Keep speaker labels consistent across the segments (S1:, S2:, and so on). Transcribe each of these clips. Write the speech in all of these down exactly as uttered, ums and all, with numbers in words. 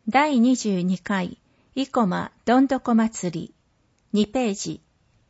S1: だいにじゅうにかい生駒どんどこ祭りにページ。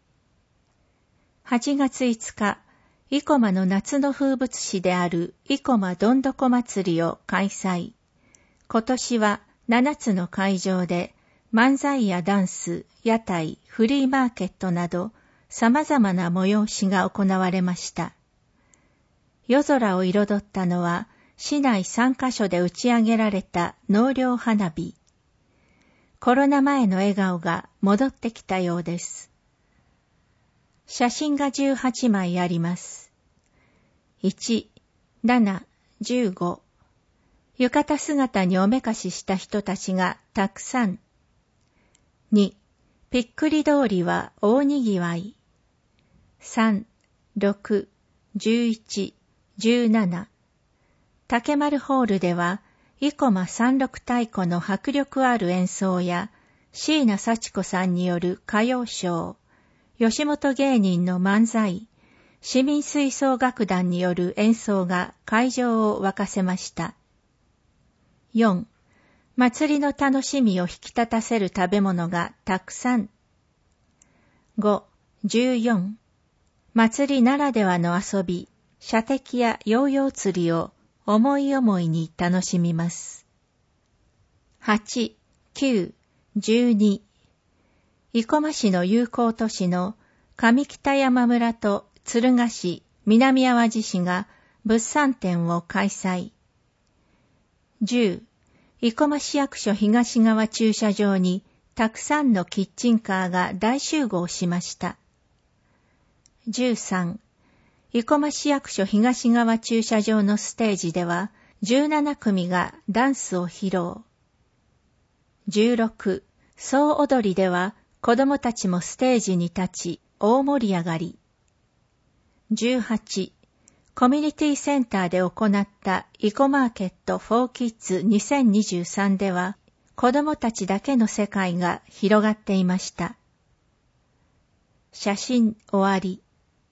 S1: はちがついつか、生駒の夏の風物詩である生駒どんどこ祭りを開催。今年はななつの会場で漫才やダンス、屋台、フリーマーケットなど様々な催しが行われました。夜空を彩ったのは市内さんカ所で打ち上げられた納涼花火。コロナ前の笑顔が戻ってきたようです。写真がじゅうはちまいあります。いち、なな、じゅうご。浴衣姿におめかしした人たちがたくさん。に、ぴっくり通りは大にぎわい。さん、ろく、じゅういち、じゅうなな。竹丸ホールでは、生駒三六太鼓の迫力ある演奏や、椎名幸子さんによる歌謡ショー、吉本芸人の漫才、市民吹奏楽団による演奏が会場を沸かせました。よん、祭りの楽しみを引き立たせる食べ物がたくさん。ご、じゅうよん、祭りならではの遊び、射的やヨーヨー釣りを思い思いに楽しみます。はち、きゅう、じゅうに、生駒市の友好都市の上北山村と敦賀市、南淡路市が物産展を開催。じゅう、生駒市役所東側駐車場にたくさんのキッチンカーが大集合しました。じゅうさん、生駒市役所東側駐車場のステージではじゅうななくみがダンスを披露。じゅうろく、総踊りでは子供たちもステージに立ち大盛り上がり。じゅうはち、コミュニティセンターで行ったイコマーケットフォーキッズにせんにじゅうさんでは子供たちだけの世界が広がっていました。写真終わり。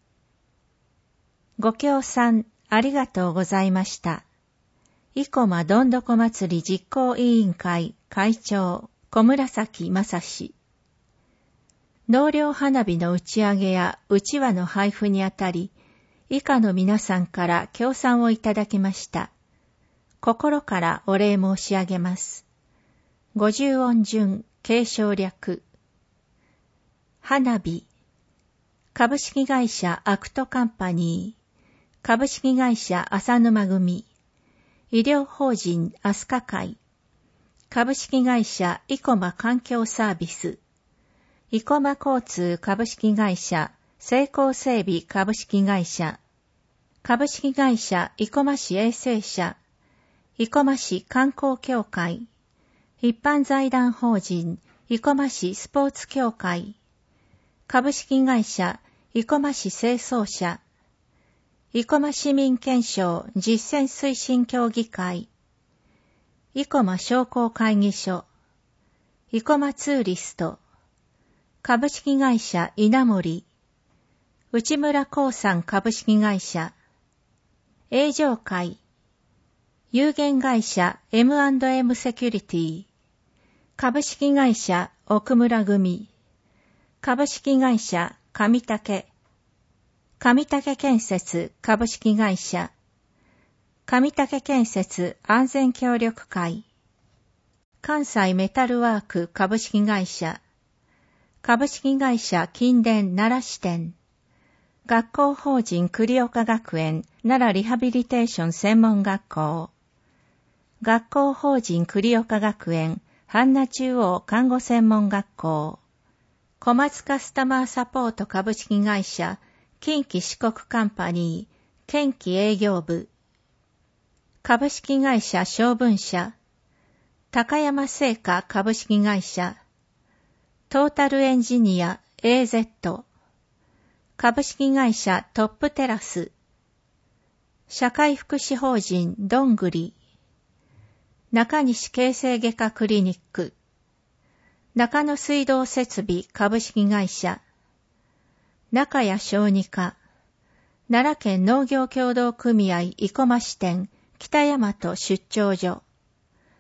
S1: ご協賛ありがとうございました。生駒どんどこ祭り実行委員会会長小紫正氏。納涼花火の打ち上げやうちわの配布にあたり、以下の皆さんから協賛をいただきました。心からお礼申し上げます。五十音順継承略。花火。株式会社アクトカンパニー。株式会社浅沼組。医療法人アスカ会。株式会社生駒環境サービス。生駒交通株式会社成功整備株式会社。株式会社生駒市衛生社。生駒市観光協会。一般財団法人生駒市スポーツ協会。株式会社生駒市清掃社。生駒市民憲章実践推進協議会。生駒商工会議所。生駒ツーリスト。株式会社稲森。内村興産株式会社。営業会。有限会社 エムアンドエム セキュリティ。株式会社奥村組。株式会社上竹。上竹建設株式会社。上竹建設安全協力会。関西メタルワーク株式会社。株式会社近電奈良支店。学校法人栗岡学園奈良リハビリテーション専門学校。学校法人栗岡学園阪奈中央看護専門学校。小松カスタマーサポート株式会社近畿四国カンパニー県畿営業部。株式会社小文社。高山製菓株式会社。トータルエンジニア エーゼット。株式会社トップテラス。社会福祉法人どんぐり。中西形成外科クリニック。中野水道設備株式会社。中谷小児科。奈良県農業協同組合生駒支店北大和出張所。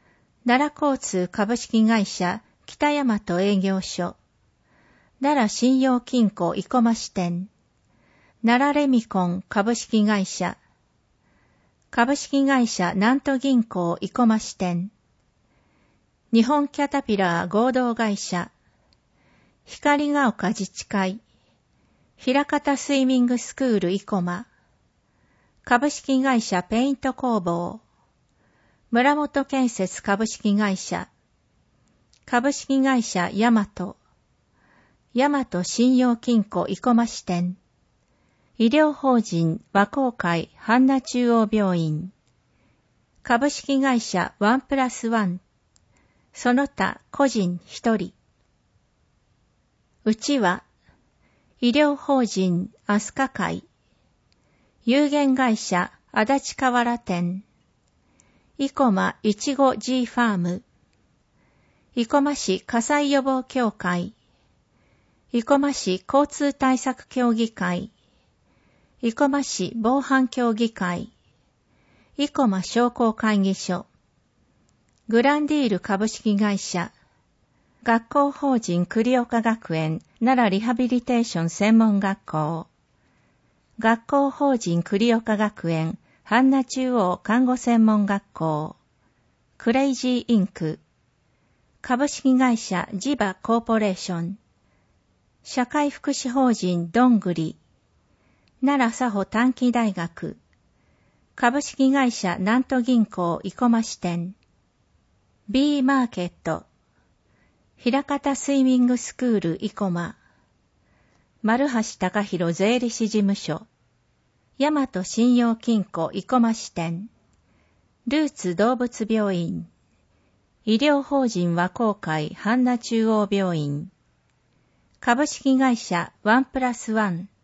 S1: 奈良交通株式会社北大和営業所、奈良信用金庫生駒支店、奈良レミコン株式会社、株式会社南都銀行生駒支店、日本キャタピラー合同会社、光が丘自治会、平方スイミングスクール生駒、株式会社ペイント工房、村本建設株式会社、株式会社ヤマト、ヤマト信用金庫生駒支店、医療法人和光会阪奈中央病院、株式会社ワンプラスワン、その他個人一人。うちは、医療法人アスカ会、有限会社足立河原店、生駒いちご G ファーム、生駒市火災予防協会、生駒市交通対策協議会、生駒市防犯協議会、生駒商工会議所、グランディール株式会社、学校法人栗岡学園奈良リハビリテーション専門学校、学校法人栗岡学園阪奈中央看護専門学校、クレイジーインク、株式会社ジバコーポレーション、社会福祉法人どんぐり、奈良佐保短期大学、株式会社南都銀行生駒支店、B マーケット、平方スイミングスクール生駒、丸橋貴弘税理士事務所、大和信用金庫生駒支店、ルーツ動物病院、医療法人和光会阪奈中央病院、株式会社ワンプラスワン、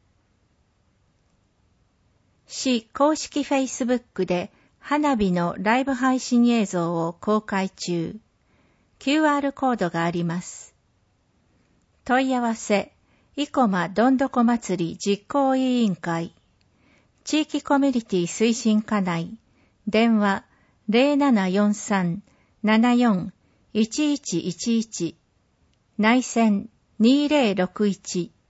S1: 市公式フェイスブックで花火のライブ配信映像を公開中。キューアール コードがあります。問い合わせ、生駒どんどこ祭り実行委員会、地域コミュニティ推進課内、電話 ゼロななよんさん ななよん いちいちいちいち、内線にゼロろくいち